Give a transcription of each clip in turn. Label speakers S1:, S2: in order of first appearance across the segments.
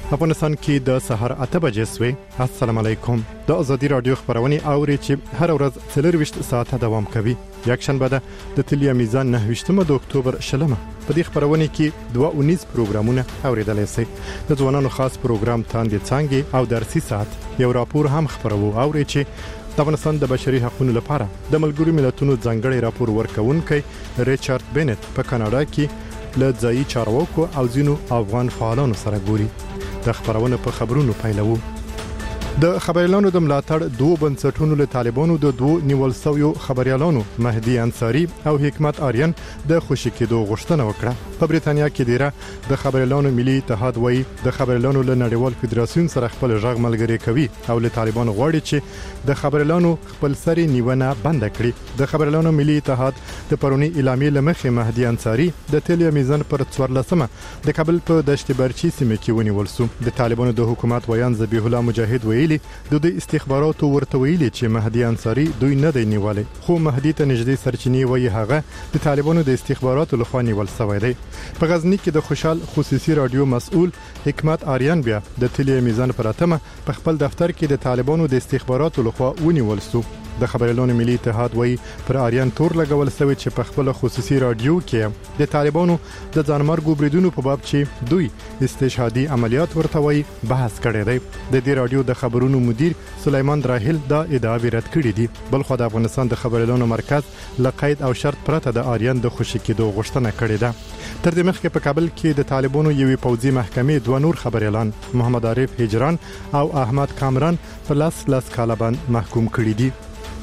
S1: افغانستان کې د سحر 8 بجې سوي. السلام علیکم. د ازادي رادیو خبرونه اوري چې هر ورځ 24 ساعته دوام کوي. یک شنبه ده د تلیا میزان 9 د اکتوبر شلمه. په دې خبرونه کې 219 پروګرامونه اوریدلای شئ. د ځوانانو خاص پروګرام تاندې څنګه او درسي ساعت یو راپور هم خبرو اوري چې د افغانستان د بشري حقوقو لپاره د ملګرو ملتونو ځانګړي راپور ورکونکي ریچارډ بینټ په کاناډا کې له ځایي چارواکو او ځینو افغان فعالانو سره ګوري. د خبرونه په خبرونو پیلوو. د خبريالانو د ملاتړ دوه بنسټونو له طالبانو د دوه نیول شویو خبريالانو مهدي انصاری او حکمت آریان د خوشی کېدو غوښتنه وکړه. په بریتانیا کې دیره د خبريالانو ملي اتحاد وایي د خبريالانو له نړیوال فدراسیون سره خپل ژغ ملګری کوي او له طالبانو غواړي چې د خبريالانو خپل سری نیونه بند کړي. د خبريالانو ملي اتحاد د پرونی اعلامیې لمخې مهدي انصاری د تلیا میزان پر 14مه د کابل په دشت برچی سیمه کې ونیول شو. د طالبانو د حکومت ویان ذبیح الله مجاهد ویلي د استخباراتو ورته ویلي چې مهدي انصاری دوی نه دی نیولای، خو مهدي ته نږدې سرچینې وایي هغه د طالبانو د استخباراتو لخوا نیول شوی دی. په غزنی کې د خوشحال خصوصي رادیو مسؤل حکمت آریان بیا د تلیا میزان پر 8مه په خپل دفتر کې د طالبانو د استخباراتو لخوا ونیول شو. د خبريالانو ملي اتحاد وایي پر آریان تور لګول شوی چې په خپل خصوصي رادیو کې د طالبانو د ځانمرګو بریدونو په باب چې دوی استشهادي عملیات ورته وایي بحث کړی دی. د دې رادیو د خبرونو مدیر سلیمان راهل دا ادعا رد کړې دي. بل خو د افغانستان د خبريالانو مرکز لقید او شرط پرته د آریان د خوشی کېدو غوښتنه کړې ده. تر دې مخکې په کابل کې د طالبانو یوې پوځي محکمې دوه نور خبريالان محمد عارف هجران او احمد کامران په لاس کاله باندې محکوم کړي دي.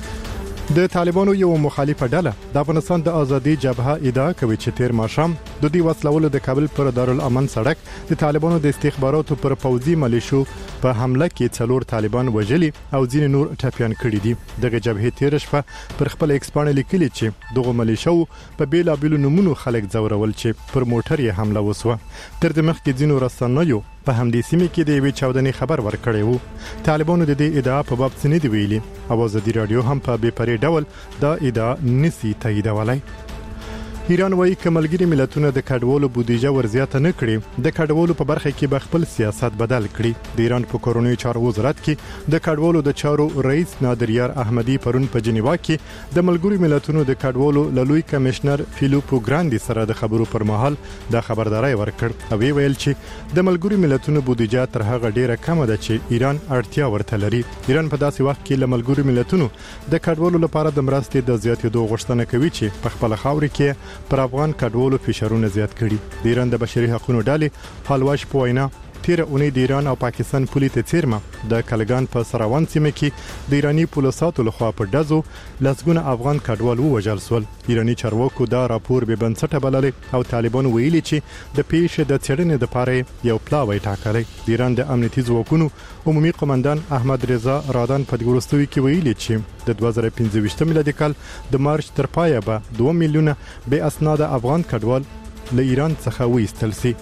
S1: د طالبانو یو مخالفه ډله د افغانستان د ازادي جبهه ادعا کوي چې تیر ماښام د دوی وسلولو د کابل پر دارالامن سړک د طالبانو د استخباراتو پر پوځي ملیشو په حمله کې 4 طالبان وژلي او ځین نور ټپيان کړي دي. دغه جبهه تیر شپه پر خپل ایکسپانه لیکلي چې دغه ملیشو په بیلابیلو نمونو خلک زورول چې پر موټر یې حمله وسوه. تر دې مخکې ځینو رسنیو په همدې سیمه کې د یوې چاودنې خبر ورکړی وو. طالبانو د دې ادعا په باب څه نه دی ویلي او ازادي رادیو هم په بې پرې ډول دا ادعا نسی تاییدولای. ایران وایي چې ملګری ملتونه د کډوالو بودیجه ورزیاته نه کړي، د کډوالو په برخه کې به خپل سیاست بدل کړي. د ایران په کورونی چارو وزارت کې د کډوالو د چارو رئیس نادریار احمدی پرون په جنیوا کې د ملګری ملتونو د کډوالو لوی کمشنر فیلیپو ګراندي سره د خبرو پر مهال د خبرداري ورکړ او ویل چې د ملګری ملتونو بودیجه تر هغه ډیره کم ده چې ایران اړتیا ورته لري. ایران په داسې وخت کې له ملګری ملتونو د کډوالو لپاره د مرستې د زیاتېدو غوښتنه کوي چې په خپل خاور کې پر افغان کډوالو فشارونه زیات کړي. د ایران د بشري حقوقو ډلې حلواش په وینا تیر اونۍ د ایران او پاکستان پولي ته چیرمه د کلګان په سراوان سیمه کې د ایرانی پولیساتو لخوا په دزو لسګونه افغان کډوال وژل شول. ایرانی چارواکو دا راپور به بنسټه بللی او طالبان ویلي چې د پیښې د څېړنې لپاره یو پلاوی ټاکلی. د ایران د امنیتي ځواکونو عمومي قومندان احمد رضا رادان په ګورستوي کې ویلي چې د 2015 میلادي کال د مارچ تر پایه به 2 میلیونه بې اسناد افغان کډوال له ایران څخه وایستل شي.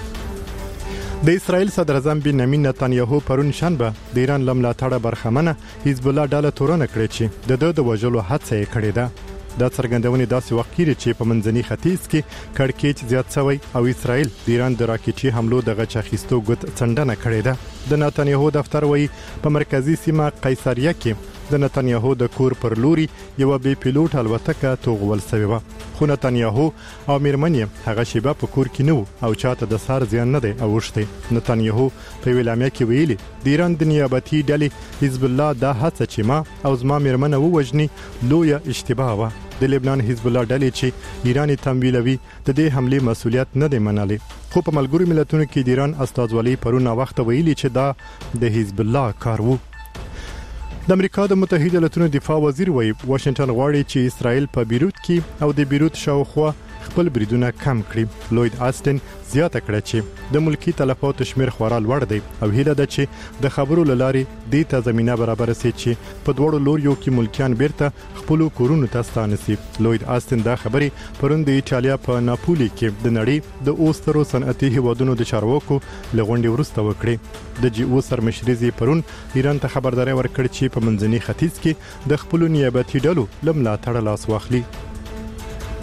S1: د اسرائیل صدر اعظم بنیامین نتانیاهو پرون شنبه د ایران لملاتړه برخمنه حزب الله ډله تورنه کړې چې د وژلو هڅه یې کړې ده. دا څرګندونې داسې وخت کې چې په منځني ختیځ کې کړکېچ زیات شوی او اسرائیل د ایران د راکېټي حملو د غچ اخیستو ګوت څنډنه کړې ده. د نتانیاهو دفتر وایي په مرکزی سیمه قیصریه کې د نتانیاهو د کور پر لوري یو بې پیلوټ الوتکه توغول شوی و، خو نتانیاهو او میرمنې هغه شیبه په کور کې نو او چاته د سار زیان نه دی اوښتی. نتانیاهو په ویلامه کې ویلي د ایران د نیابتي ډلې حزب الله دا هڅه چې ما او زما میرمنه ووجني لویه اشتباه و. د لبنان حزب الله ډلې چې ایرانی تمویلوي د دې حمله مسولیت نه دی منلي، خو په ملګرو ملتونو کې د ایران استازولۍ پرونه وخت ویلي چې دا د حزب الله کار وو. د امریکا د متحده ایالاتو دفاع وزیر وایي واشنگټن غواړي چې اسرائیل په بیروت کې او د بیروت شاوخوا خپل بریدونه کم کړي. لوید آستن زیاته کړه چې د ملکی تلفاتو شمیر خورا لوړ دی او هیله ده چې د خبرو لاري د ته زمينه برابر سي چې په دوړو لوریو کې ملکیان بیرته خپل کورونو ته ستانه سي. لوید آستن دا خبري پرون د ایتالیا په ناپولي کې د نړۍ د اوسترو صنعتي هیوادونو د چارواکو لغونډي ورسته وکړي. د جی او سرمشريزي پرون ایران ته خبرداري ورکړ چې په منځني ختیځ کې د خپل نیابتي ډلو لملاتړ لاس واخلي.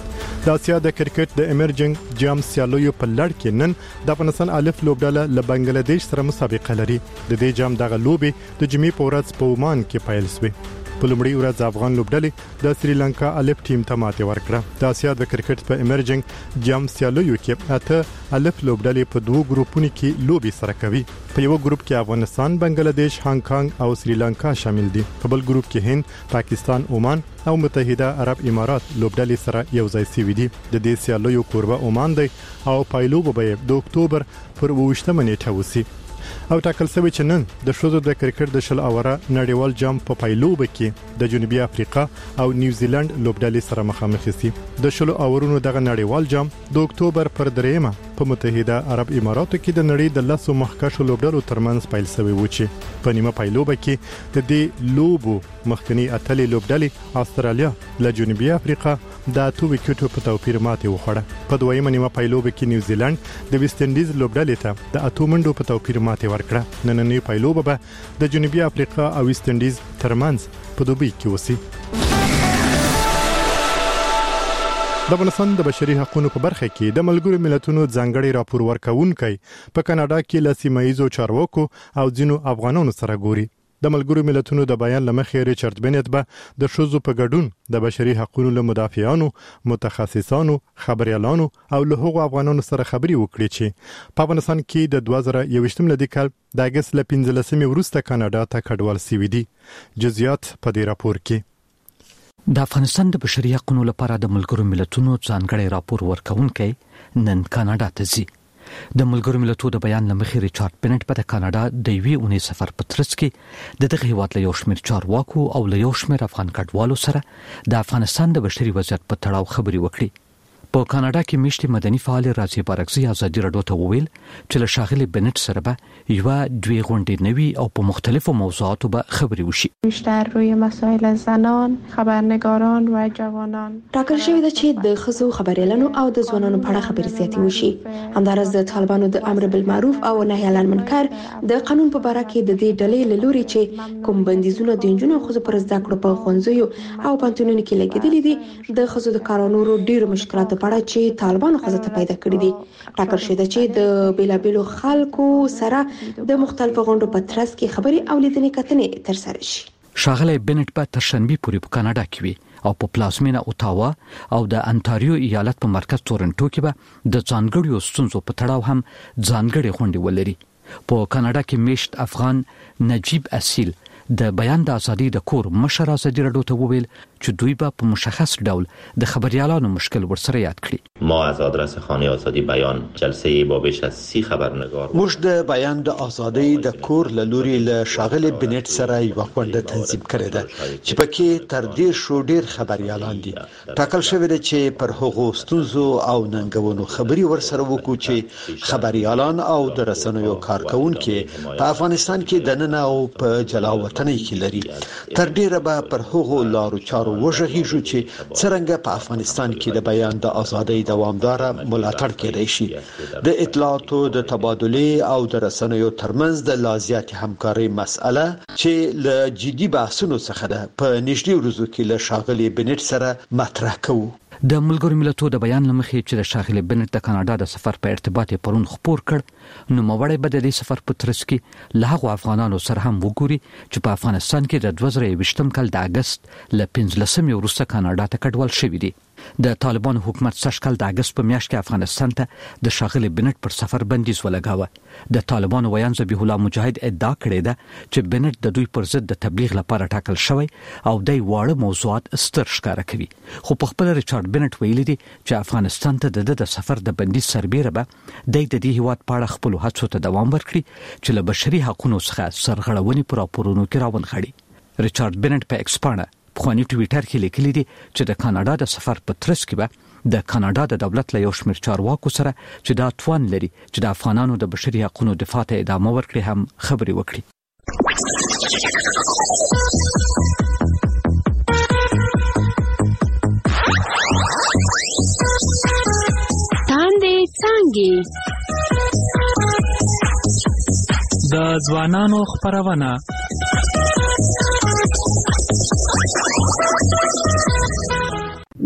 S1: د اسیا د کرکټ د ایمرجنګ جام سیالیو په لړ کې نن د افغانستان الف لوبډله له بنگلاديش سره مسابقه لري. د دې جام دغه لوبي د جمعې په ورځ په عمان کې پیل شوه. په لومړي ورځ افغان لوبډلې د سریلانکا الف ټیم ته ماتې ورکړه. د اسیا د کرکټ په ایمرجنګ جام سیالیو کې اته الف لوبډلې په دوه ګروپونو کې لوبي سره کوي. په یو ګروپ کې افغانستان، بنگلاديش، هانګ کانګ او سریلانکا شامل دي. په بل ګروپ کې هند، پاکستان، عمان او متحده عرب امارات لوبډلې سره یو ځای شوي دي. د دې سیالیو کوربه عمان دی او پایلوب به د اکتوبر پر 28 نیټه وسی. او ټاکل شوی چې نن د شوزو د کرکټ د شل اوره نړیوال جام په پایلوب کې د جنوبي افریقا او نیوزیلند لوبډلې سره مخامخ شي. د شل اورونو دغه نړیوال جام د اکتوبر پر 3 په متحده عرب اماراتو کې د نړۍ د 10 مخکښو لوبډلو ترمنځ پیل شوی و چې په نیمه پایلوب کې د دې لوبو مخکنی اتلې لوبډلې استرالیا له جنوبي افریقا د 2 وکټو په توپیر ماتې وخوړه. په دویمه نیمه پایلوب کې نیوزیلند د ویسټ انډیز لوبډلې ته د 8 منډو په توپیر ماتې ورکړه. نننی پایلوب به د جنوبي افریقا او ویسټ انډیز ترمنځ په دوبۍ کې وسی. د افغانستان د بشري حقوقو په برخه کې د ملګرو ملتونو ځانګړي راپور ورکونکي په کاناډا کې له سیمایزو چارواکو او ځینو افغانانو سره ګوري. د ملګرو ملتونو د بیان لمخې ریچارډ بنت به د شوزو په ګډون د بشري حقوقو له مدافعانو، متخصصانو، خبريالانو او له هغو افغانانو سره خبري وکړي چې په افغانستان کې د 2021 لدی کال د اگست ل 15 وروسته کاناډا ته کډوال سوي دي. جزئیات په دې راپور کې.
S2: د افغانستان د بشري حقوقو لپاره د ملګرو ملتونو ځانګړي راپور ورکونکي نن کاناډا ته ځي. د ملګرو ملتونو د بیان لمخې ریچارډ بنت په کاناډا د یوې اونۍ سفر په ترڅ کې دغه هیواد له یو شمېر چارواکو او له یو شمېر افغان کډوالو سره د افغانستان د بشري وضعیت په تړاو خبري وکړي. په کاناډا کې میشتي مدني فعال راځي بارکزي ازادي راډیو ته وویل چې له شاغلي بنت سره به یو دوی غونډې نوي او په مختلفو موضوعاتو به خبري وشي.
S3: بیشتر روی مسائل زنان، خبرنگاران و جوانان
S4: ټاکل شوی دی چې د ښځو خبريالانو او د ځوانانو په اړه خبري زیاتې وشي. همدارس د طالبانو د امر بالمعروف او نهي عن المنکر د قانون په اړه کې د دې ډلې له لوري چې کوم بندیزونه د جنونو خو پر زده کړو په ښوونځیو او پانتونونو کې لګیدلې دي د خزو د کارونو ډیرو مشکلاتو په اړه چې طالبانو خزو ته پیدا کړی دي. ټاکل شوی دی چې د بیلابیلو خلکو سره د مختلفو غونډو په ترڅ کې خبري او لیدنې کتنې ترسره شي.
S2: شاغله بنت په ترشنبه پورې په کاناډا کې وي او په پلازمینه اوتاوا او د انټاریو ایالت په مرکز تورنټو کې به د ځانګړیو ستونزو په تړاو هم ځانګړي غونډې ولري. په کاناډا کې میشت افغان نجیب اصیل د بیان د ازادي د کور مشر ازادي راډیو ته وویل چې دوی به په مشخص ډول د خبريالانو مشکل ورسره یاد کړي.
S5: ما از آدرس خانه آزادی بیان جلسه با بیش از 30 خبرنگار
S6: موږ د بیان د ازادۍ د کور له لوري له شاغلي بنت سره یو غونډه تنظیم کړې ده چې پکې تر دې شو ډیر خبريالان دي. ټاکل شوی دی چې پر هغو ستونزو او ننګونو خبري ورسره وکړو چې خبريالان او د رسنیو کارکونکو په افغانستان کې د نن او په جلاوطنۍ کې لري. تر ډیره به پر هغو لارو چارو وژغیږو چې څنګه په افغانستان کې د بیان د ازادۍ دوامدار ملاتړ کېدای شي. د اطلاعاتو د تبادله او د رسنیو ترمنځ د لازمه همکاري مسأله چې له جدي بحثونو څخه ده په نږدې ورځو کې له شاغلي بنت سره مطرح کوو.
S2: د ملګرو ملتونو د بیان لمخې چې د شاغلي بنت د کاناډا د سفر په ارتباط پرون خبر کړ نو موړې بد د سفر په ترڅ کې له هغو افغانانو سره هم وګوري چې په افغانستان کې د 2023 کال د اگست ل 15 وروسته کاناډا ته کډوال شوی دي. د طالبان حکومت سږکال د اگست په میاشت کې افغانستان ته د شاغلي بنت پر سفر بندیز ولګاوه. د طالبان ویان ذبیح الله مجاهد ادعا کړې ده چې بنت د دوی پر ضد د تبلیغ لپاره ټاکل شوی او د واړه موضوعات ستر ښکارا کوي. خو په خپل ریچارډ بنت ویلي دي چې افغانستان ته د سفر د بندیز سربېره به د دې هیواد په اړه خپل هڅو ته دوام ورکړي چې له بشري حقوقو څخه سرغړونې پر راپورونو کې راونغړي. ریچارډ بنت په ایکسپانه په خواني ټویټر کې لیکلي دي چې د کاناډا د سفر په ترڅ کې به د کاناډا د دولت له یو شمېر چارواکو سره چې دا توان لري چې د افغانانو د بشري حقوقو دفاع ته ادامه ورکړي هم خبري وکړي.
S7: تاندې څانګې
S8: د ځوانانو خبرونه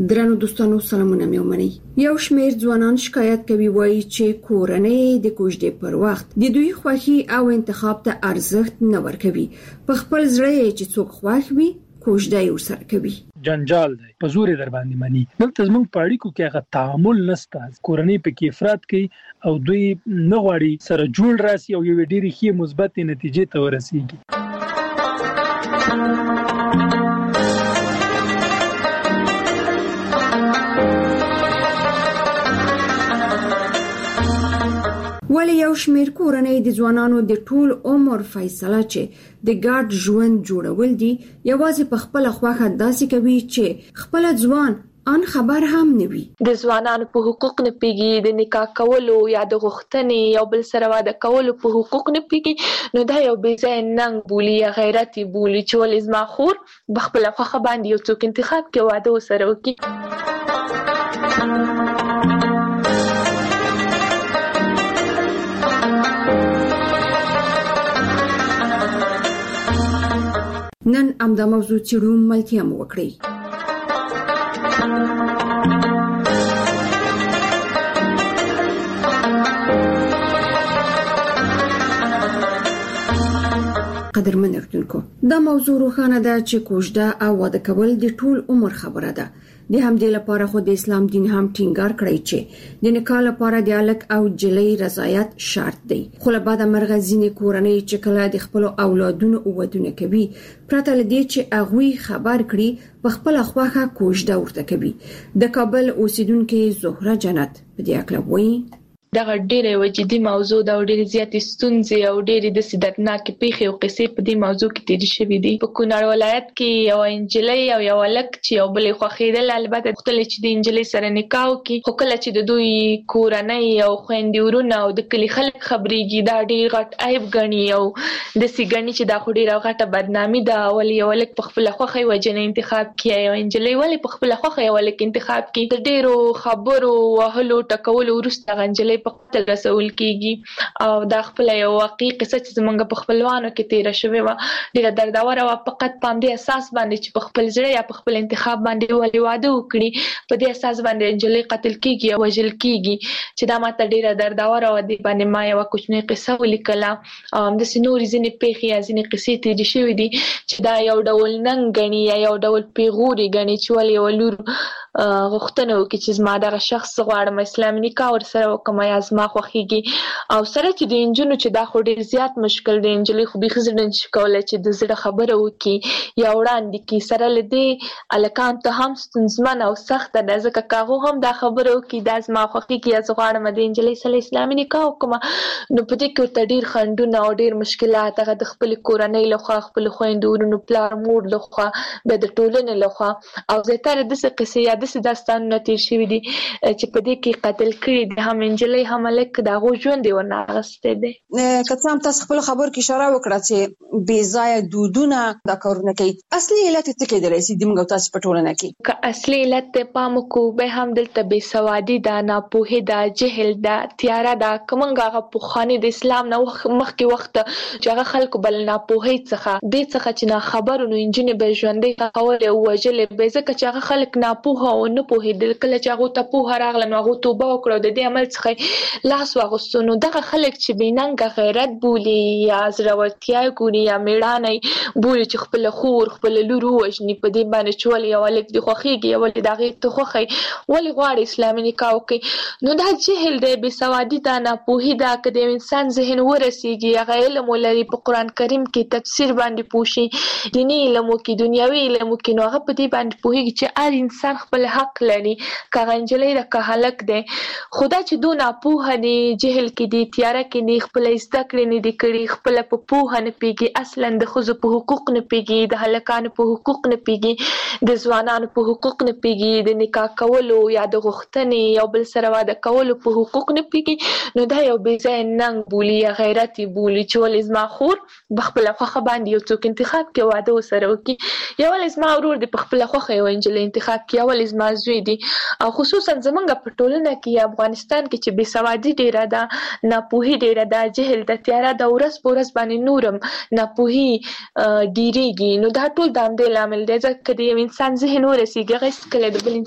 S9: درنو دوستانو سلامونه مې ومنئ. یو شمېر ځوانان شکایت کوي وایي چې کورنۍ د کوژدې پر وخت د دوی خوښي او انتخاب ته ارزښت نه ورکوي. په خپل زړه چې څوک خوښ وي کوژده یې ورسره کوي.
S8: جنجال دی په زور در باندې مني. دلته زموږ په اړیکو کې هغه تعامل نشته. کورنۍ په کې افراط کوي او دوی نه غواړي سره جوړ راسي او یو ډېری ښې مثبت نتیجې ته ورسیږي.
S9: ولی یو شمېر کورنۍ د ځوانانو د ټول عمر فیصله چې د ګډ ژوند جوړول دي یوازې په خپل خوښه داسې کوي چې خپل ځوان ان خبر هم نه وي.
S10: د ځوانانو په حقوق نه پیږي، د نکاح کولو یا د غوښتنې یو بل سره واده کولو په حقوق نه پیږي، نو دا یو بې ځای ننګ بولي یا غیرت بولي چې ولې زما خور بخپل خوښه باندې یو څوک انتخاب کې واده وسره وکړي.
S9: نن امدا موضوع چیرو ملتیا مو وکړي. قدرمن اردوونکو، دا موضوع روښانه ده چې کوژده او واده کول د ټول عمر خبره ده. د همدې لپاره خو د اسلام دین هم ټینګار کړی چې د نکاح لپاره د الک او جلۍ رضایت شرط دی. خو له بعده مرغه ځینې کورنۍ چې کله د خپل اولادونو ودونه کوي پرته له دې چې هغوی خبر کړي په خپل خوښه کوژده ورته کوي. د کابل اوسیدونکو زهره جنت په دې اړه وایي
S10: دا ډېره یو جدي موضوع ده او ډېرې زیاتې ستونزې او ډېرې د دردناکې پیښې او قصې په دې موضوع کې تېرې شوې دي. په کونړ ولایت کې یو انجلۍ او یو هلک چې یو بل یې خوښېدل، البته غوښتل چې د انجلۍ سره نکاح وکړي، خو کله چې د دوی کورنۍ او خویندې ورونه او د کلي خلک خبرېږي دا ډېر غټ عیب ګڼي او داسې ګڼي چې دا خو ډېره غټه بدنامي ده. ولې یو هلک په خپله خوښه یوه جنۍ انتخاب کړي، یو انجلۍ ولې په خپله خوښه یو هلک انتخاب کړي. د ډېرو خبرو وهلو ټکولو وروسته هغه انجلۍ په خپل رسول کیږي او دا خپل یو واقعي قصه چې زمونږ په خپلوانو کې تیر شوې و ډیره درداوره او فقط په دې اساس باندې چې په خپل ځړ یا په خپل انتخاب باندې ولې واده وکړي په دې اساس باندې انجلۍ قتل کیږي او وژل کیږي چې دا ماته ډیره درداوره و دي باندې ما یو کوچنی قصه ولیکله. د سينوري ځینې پیښې یا ځینې قصې تیر شوې دي چې دا یو ډول ننګ غني یا یو ډول پیغوري غني چې ولې ولور غوښتنه وکړي چې زما دغه شخص غواړم اسلامي نکاح ورسره وکړم یا زما خوښیږي. او سره چې د انجونو چې دا خو ډېر زیات مشکل دی، انجلۍ خو بیخي زړه نشي کولی چې د زړه خبره وکړي یا وړاندې کړي. سره له دې هلکان ته هم ستونزمن او سخته ده ځکه که هغو هم دا خبره وکړي دا زما خوښیږي یا زه غواړم د انجلۍ سره اسلامي نکاح وکړم، نو په دې کې ورته ډېر خنډونه او ډېر مشکلات هغه د خپلې کورنۍ لخوا، خپلو خویندو ورونو پلار مور لخوا، بیا د ټولنې لخوا او زیاتره داسې قصې یا داسې داستانونه تیر شوي دي چې په دې کې قتل کړي دي هم انجلۍ هم هلک، د هغو ژوند یې ورنه اخیستی دی.
S11: که څه هم تاسو خپلو خبرو کې اشاره وکړه چې بې ځایه دودونه دا کارونه کوي، اصلي علت یې څه کېدلی شي زموږ او تاسو په ټولنه کې؟
S10: که اصلي علت ته پام وکړو بیا هم دلته بېسوادي ده، ناپوهي ده، جهل ده، تیاره ده. که موږ هغه پخواني د اسلام نه مخکې وخت چې هغه خلکو به له ناپوهۍ څخه دې څخه چې ناخبرو نو نجونې به یې ژوندۍ ښخولې او وژلې به یې ځکه چې هغه خلک ناپوهه او نه پوهېدل. کله چې هغو ته پوهه راغله نو هغو توبه وکړه او د دې عمل څخه لاس واغوستو. نو دغه خلک چې بې ننګه غیرت بولي یا زړورتیا یې ګوري یا مېړانه بولي چې خپله خور خپله لور ووژني په دې باندې چې ولې یو هلک دې خوښېږي یا ولې د هغې ته خوښی ولې غواړي اسلامي نکاح وکړي، نو دا جهل دی، بېسوادي ده، ناپوهي ده. که د یو انسان ذهن ورسېږي هغه علم ولري په قرآن کریم کې تفسیر باندې پوه شي، دیني علم وکړي، دنیوي علم وکړي، نو هغه په دې باندې پوهېږي چې هر انسان خپل حق لري که هغه نجلۍ ده که هلک دی. خو دا چې دو ناپوهه دي، جهل کې دي، تیاره کې دي، خپله زده کړې نه دي کړي، خپله په پوهه نه پوهېږي، اصلا د ښځو په حقوق نه پوهېږي، د هلکانو په حقوق نه پوهېږي، د ځوانانو په حقوق نه پوهېږي، د نکاح کولو یا د غوښتنې یو بل سره واده کولو په حقوق نه پوهېږي، نو دا یو بې ځایه ننګ بولي یا غیرت یې بولي چې ولې زما خور په خپله خوښه باندې یو څوک انتخاب کړي واده ورسره وکړي، یا ولې زما ورور دې په خپله خوښه یوه نجلۍ انتخاب کړي، یا ولې زما زوی دي. او خصوصا زمونږ په ټولنه کې یا افغانستان کې چې بېسوادي ډېره ده، ناپوهي ډېره ده، جهل ده، تیاره ده، ورځ په ورځ باندې نورم ناپوهي ډېرېږي. نو دا ټول د همدې لامل دی ځکه د یو انسان ذهن ورسېږي هغه هېڅکله د بل